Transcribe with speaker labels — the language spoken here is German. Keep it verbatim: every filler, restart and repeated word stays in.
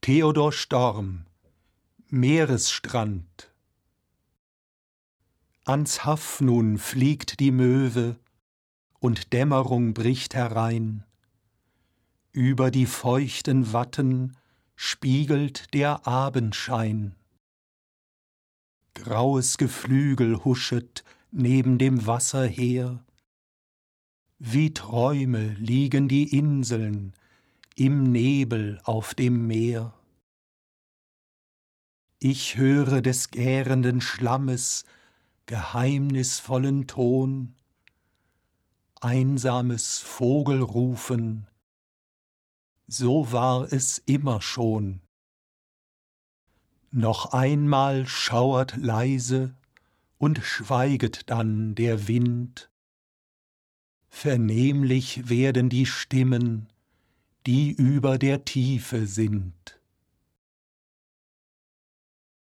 Speaker 1: Theodor Storm, Meeresstrand. Ans Haff nun fliegt die Möwe, und Dämmerung bricht herein. Über die feuchten Watten spiegelt der Abendschein. Graues Geflügel huschet neben dem Wasser her. Wie Träume liegen die Inseln im Nebel auf dem Meer. Ich höre des gärenden Schlammes geheimnisvollen Ton, einsames Vogelrufen, so war es immer schon. Noch einmal schauert leise und schweiget dann der Wind. Vernehmlich werden die Stimmen, die über der Tiefe sind.